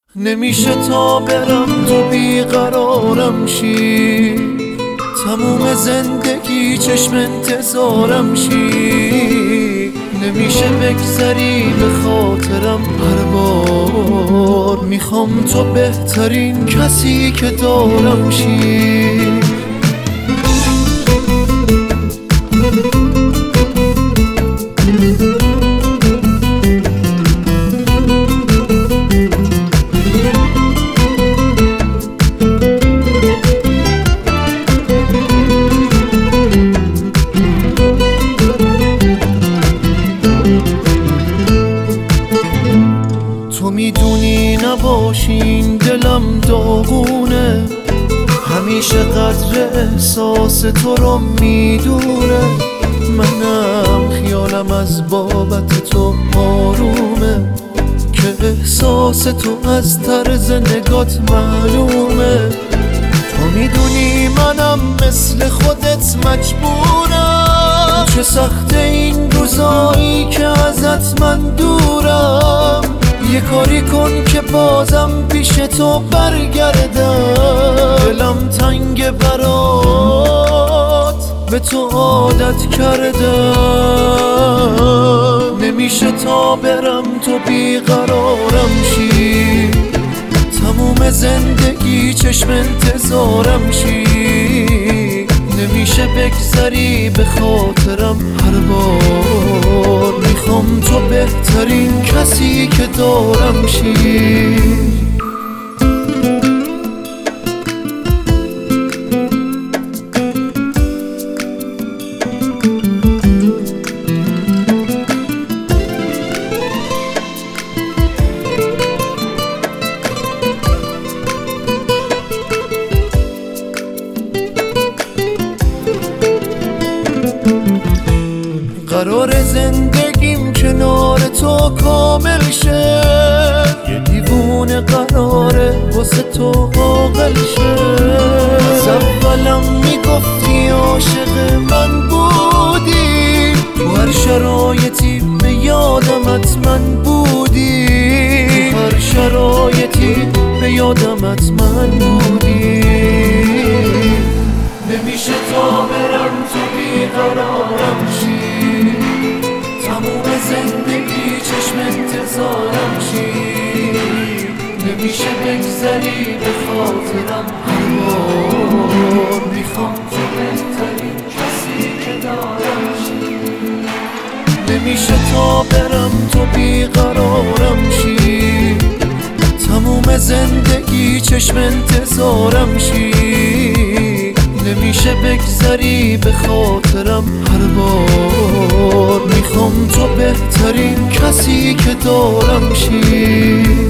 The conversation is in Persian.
نمیشه تا برم تو بیقرارم شی، تموم زندگی چشم انتظارم شی. نمیشه بگذری به خاطرم، هر بار میخوام تو بهترین کسی که دارم شی. تو میدونی نباشین دلم داغونه، همیشه قدر احساس تو رو میدونه. منم خیالم از بابت تو آرومه، که احساس تو از طرز نگات معلومه. تو میدونی منم مثل خودت مجبورم، چه سخت این روزایی که ازت من دورم. یه کاری کن که بازم پیش تو برگردم، دلم تنگ برات به تو عادت کردم. نمیشه تا برم تو بیقرارم شی، تموم زندگی چشم انتظارم شی. نمیشه بگذری به خاطرم، هر بار میخوام تو بهترین کسی که دارم شی. قرار زندگیم کنار تو کامل شه، یه دیوونه قراره واسه تو عاقل شه. از اولم میگفتی عاشق من بودی، تو هر شرایطی به یادم حتما بودی، تو هر شرایطی به یادم حتما بودی. نمیشه تا برم تو بیقرارم شی، تموم زندگی چشم انتظارم شی. نمیشه بگذری به خاطرم، هر بار میخوام تو بهترین کسی که دارم شی. نمیشه تا برم تو بیقرارم شی، تموم زندگی چشم انتظارم شی. نمیشه بگذری به خاطرم، هر بار میخوام تو بهترین کسی که دارم شی.